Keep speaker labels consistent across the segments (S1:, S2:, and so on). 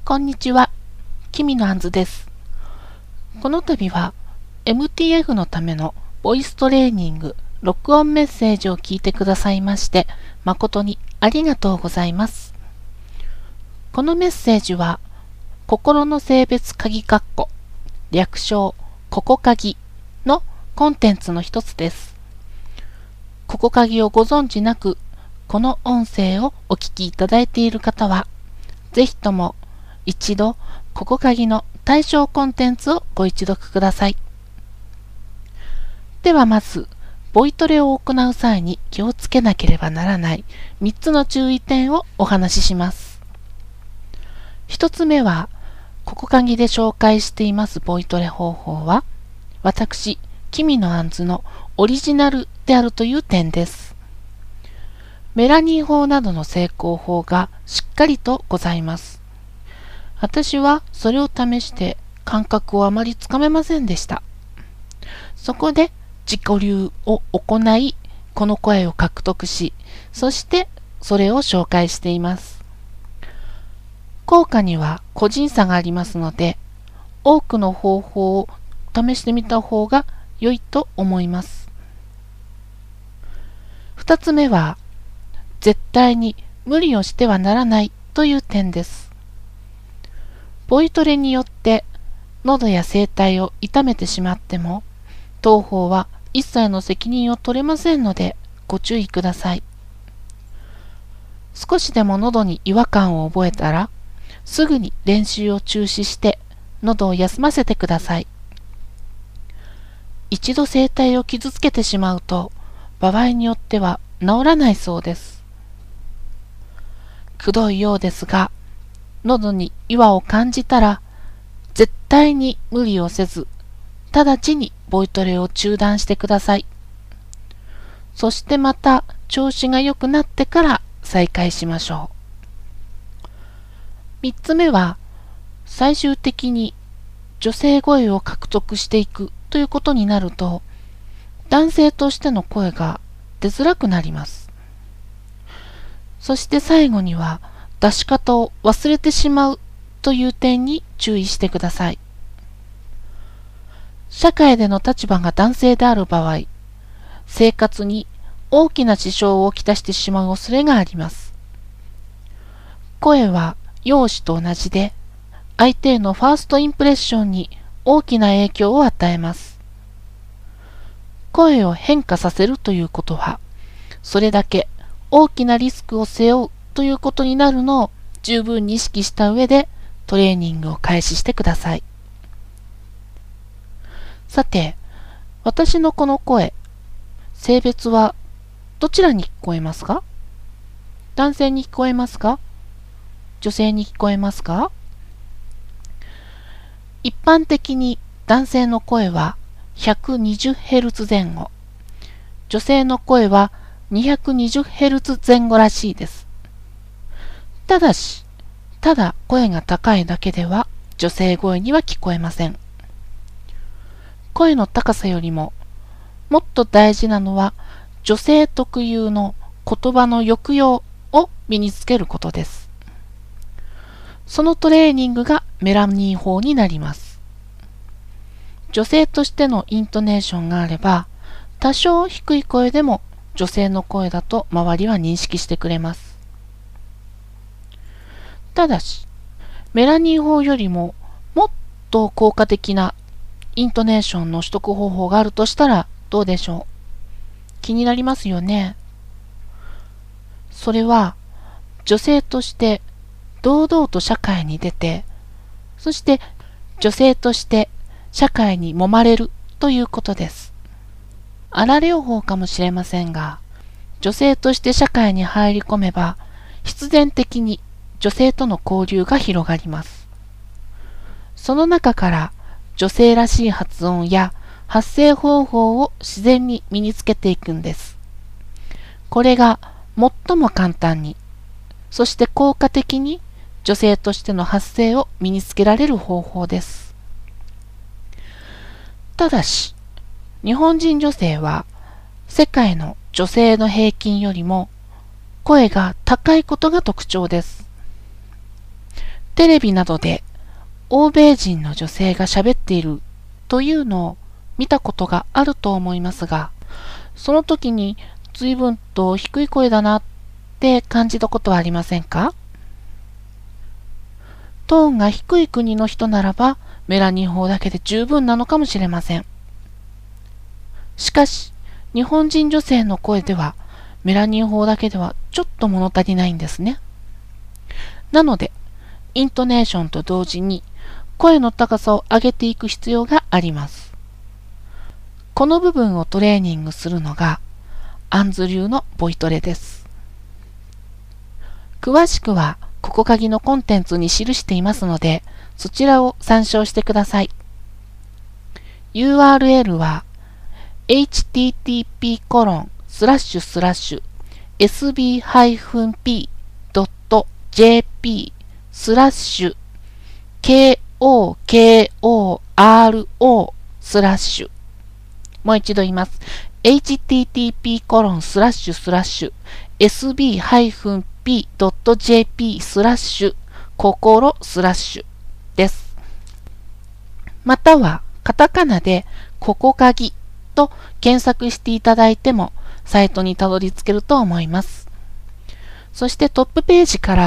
S1: こんにちは、キミのあんずです。この度は MTF のためのボイストレーニング、録音メッセージを聞いてくださいまして、誠にありがとうございます。このメッセージは、心の性別鍵括弧、略称、ここ鍵のコンテンツの一つです。ここ鍵をご存知なく、この音声をお聞きいただいている方は、ぜひとも一度、ここ鍵の対象コンテンツをご一読ください。ではまず、ボイトレを行う際に気をつけなければならない3つの注意点をお話しします。1つ目は、ここ鍵で紹介していますボイトレ方法は、私、キミのあんずのオリジナルであるという点です。メラニン法などの成功法がしっかりとございます。私はそれを試して感覚をあまりつかめませんでした。そこで自己流を行い、この声を獲得し、そしてそれを紹介しています。効果には個人差がありますので、多くの方法を試してみた方が良いと思います。2つ目は、絶対に無理をしてはならないという点です。ボイトレによって喉や声帯を痛めてしまっても、当方は一切の責任を取れませんのでご注意ください。少しでも喉に違和感を覚えたら、すぐに練習を中止して喉を休ませてください。一度声帯を傷つけてしまうと、場合によっては治らないそうです。くどいようですが、喉に違和を感じたら、絶対に無理をせず、直ちにボイトレを中断してください。そしてまた調子が良くなってから再開しましょう。3つ目は、最終的に女性声を獲得していくということになると、男性としての声が出づらくなります。そして最後には出し方を忘れてしまうという点に注意してください。社会での立場が男性である場合、生活に大きな支障をきたしてしまう恐れがあります。声は容姿と同じで、相手へのファーストインプレッションに大きな影響を与えます。声を変化させるということは、それだけ大きなリスクを背負うということになるのを十分に意識した上でトレーニングを開始してください。さて、私のこの声、性別はどちらに聞こえますか？男性に聞こえますか？女性に聞こえますか？一般的に男性の声は 120Hz 前後、女性の声は 220Hz 前後らしいです。ただし、ただ声が高いだけでは女性声には聞こえません。声の高さよりももっと大事なのは女性特有の言葉の抑揚を身につけることです。そのトレーニングがメラニン法になります。女性としてのイントネーションがあれば、多少低い声でも女性の声だと周りは認識してくれます。ただし、メラニン法よりももっと効果的なイントネーションの取得方法があるとしたらどうでしょう？気になりますよね。それは、女性として堂々と社会に出て、そして女性として社会に揉まれるということです。荒療法かもしれませんが、女性として社会に入り込めば、必然的に女性との交流が広がります。その中から女性らしい発音や発声方法を自然に身につけていくんです。これが最も簡単に、そして効果的に女性としての発声を身につけられる方法です。ただし、日本人女性は世界の女性の平均よりも声が高いことが特徴です。 テレビなどで欧米人の女性が喋っているというのを見たことがあると思いますが、その時に随分と低い声だなって感じたことはありませんか？トーンが低い国の人ならばメラニン法だけで十分なのかもしれません。しかし、日本人女性の声ではメラニン法だけではちょっと物足りないんですね。なので、イントネーションと同時に声の高さを上げていく必要があります。この部分をトレーニングするのがアンズ流のボイトレです。詳しくはここ鍵のコンテンツに記していますので、そちらを参照してください。URL は http://sb-p.jp/KOKORO/ もう一度言います。http://sb-p.jp/心/ です。または、カタカナでここ鍵と検索していただいてもサイトにたどり着けると思います。そしてトップページから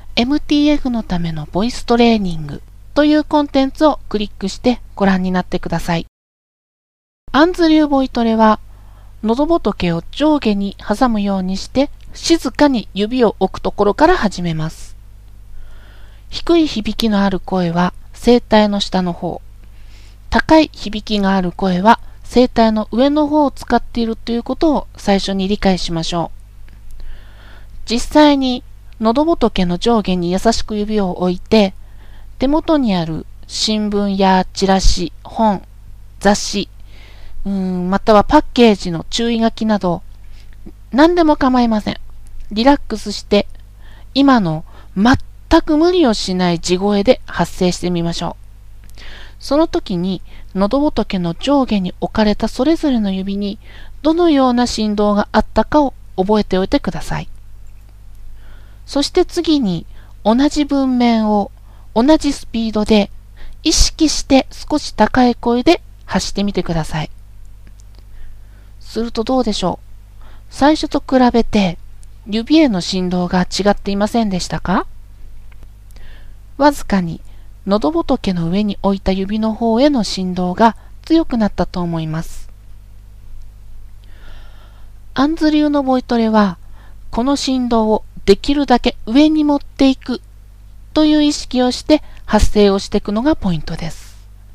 S1: MTF のためのボイストレーニングというコンテンツをクリックしてご覧になってください。アンズ流ボイトレは喉仏を上下に挟むようにして静かに指を置くところから始めます。低い響きのある声は声帯の下の方、高い響きがある声は声帯の上の方を使っているということを最初に理解しましょう。実際に喉仏の上下に優しく指を置いて、手元にある新聞やチラシ、本、雑誌、またはパッケージの注意書きなど何でも構いません。リラックスして今の全く無理をしない地声で発声してみましょう。その時に喉仏の上下に置かれたそれぞれの指にどのような振動があったかを覚えておいてください。そして次に同じ文面を同じスピードで意識して少し高い声で発してみてください。するとどうでしょう？最初と比べて指への振動が違っていませんでしたか？わずかに喉仏の上に置いた指の方への振動が強くなったと思います。アンズ流のボイトレは、この振動をできるだけ上に持っていくという意識をして発声をしていくのがポイントです。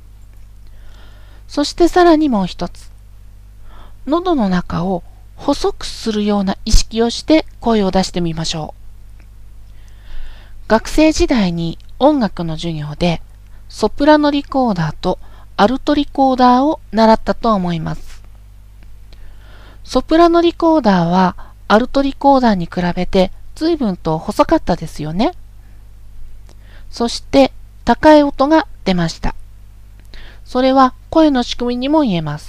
S1: そしてさらにもう一つ、喉の中を細くするような意識をして声を出してみましょう。学生時代に音楽の授業でソプラノリコーダーとアルトリコーダーを習ったと思います。ソプラノリコーダーはアルトリコーダーに比べて随分と細かったですよね。そして高い音が出ました。それは声の仕組みにも言えます。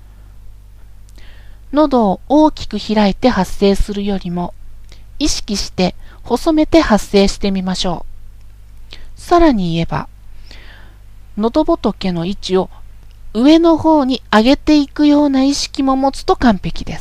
S1: 喉を大きく開いて発声するよりも意識して細めて発声してみましょう。さらに言えば、喉仏の位置を上の方に上げていくような意識も持つと完璧です。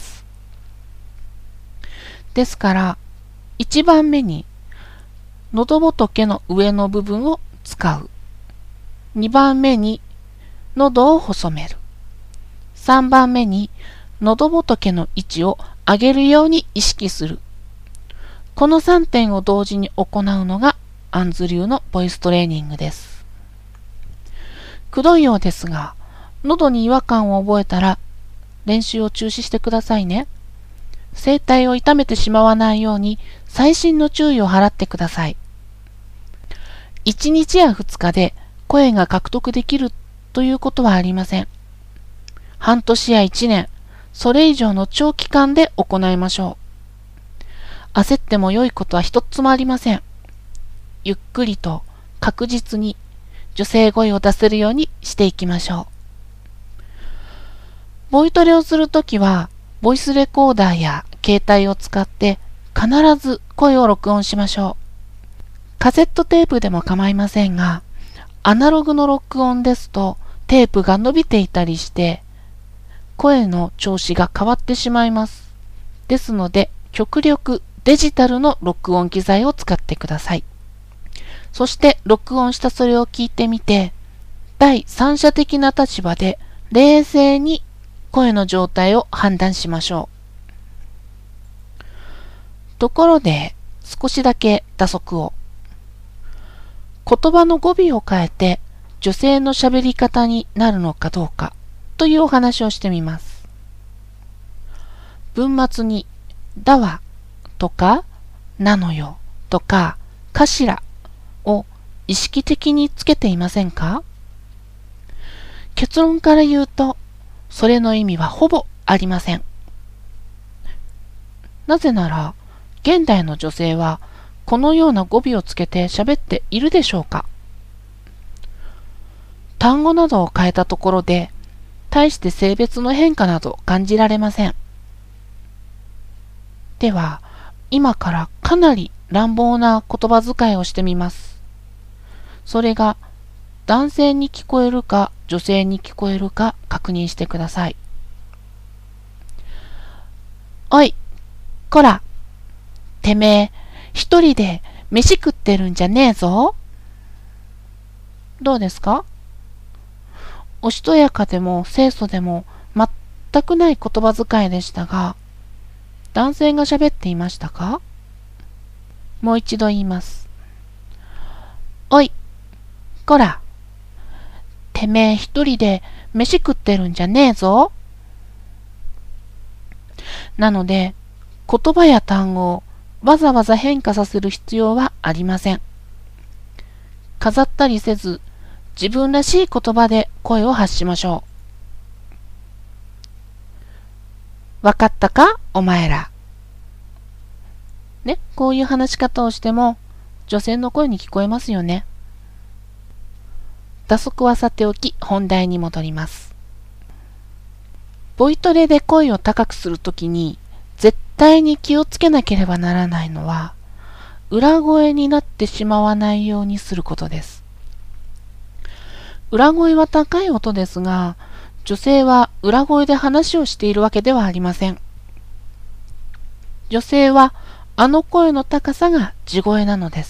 S1: ですから、1番目に喉仏の上の部分を使う。2番目に喉を細める。3番目に喉仏の位置を上げるように意識する。この3点を同時に行うのがアンズ流のボイストレーニングです。くどいようですが、喉に違和感を覚えたら練習を中止してくださいね。声帯を痛めてしまわないように細心の注意を払ってください。1日や2日で声が獲得できるということはありません。半年や1年、それ以上の長期間で行いましょう。焦っても良いことは一つもありません。ゆっくりと確実に女性声を出せるようにしていきましょう。ボイトレをするときは、ボイスレコーダーや携帯を使って必ず声を録音しましょう。 カセットテープでも構いませんが、アナログの録音ですとテープが伸びていたりして、声の調子が変わってしまいます。ですので、極力デジタルの録音機材を使ってください。そして録音したそれを聞いてみて、第三者的な立場で冷静に声の状態を判断しましょう。ところで少しだけ打足を。言葉の語尾を変えて女性の喋り方になるのかどうかというお話をしてみます。文末にだわとかなのよとかかしらを意識的につけていませんか？結論から言うと、それの意味はほぼありません。なぜなら、現代の女性はこのような語尾をつけて喋っているでしょうか？単語などを変えたところで、大して性別の変化など感じられません。では、今からかなり乱暴な言葉遣いをしてみます。それが男性に聞こえるか女性に聞こえるか確認してください。おい、こら、てめえ、一人で飯食ってるんじゃねえぞ。どうですか？おしとやかでも清楚でも全くない言葉遣いでしたが、男性が喋っていましたか？もう一度言います。おい、こら、てめえ一人で飯食ってるんじゃねえぞ。なので、言葉や単語をわざわざ変化させる必要はありません。飾ったりせず、自分らしい言葉で声を発しましょう。わかったか、お前ら。ね、こういう話し方をしても、女性の声に聞こえますよね。打足はさておき、本題に戻ります。ボイトレで声を高くするときに、絶対に気をつけなければならないのは、裏声になってしまわないようにすることです。裏声は高い音ですが、女性は裏声で話をしているわけではありません。女性はあの声の高さが地声なのです。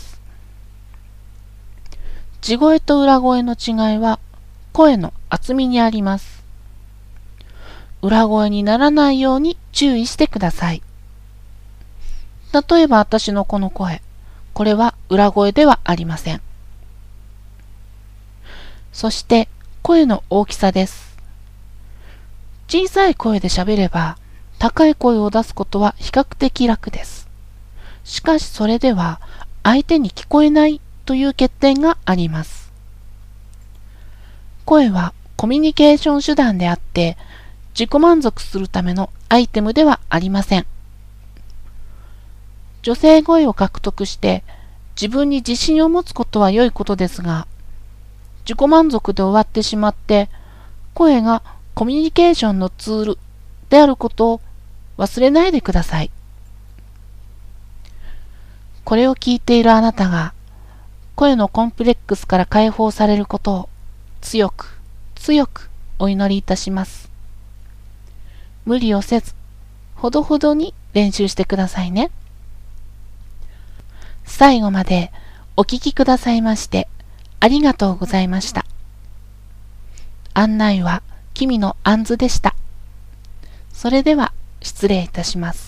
S1: 地声と裏声の違いは声の厚みにあります。裏声にならないように注意してください。例えば私のこの声、これは裏声ではありません。そして声の大きさです。小さい声で喋れば高い声を出すことは比較的楽です。しかしそれでは相手に聞こえないという欠点があります。声はコミュニケーション手段であって自己満足するためのアイテムではありません。女性声を獲得して自分に自信を持つことは良いことですが、自己満足で終わってしまって声がコミュニケーションのツールであることを忘れないでください。これを聞いているあなたが声のコンプレックスから解放されることを強く強くお祈りいたします。無理をせず、ほどほどに練習してくださいね。最後までお聞きくださいましてありがとうございました。案内は君のあんずでした。それでは失礼いたします。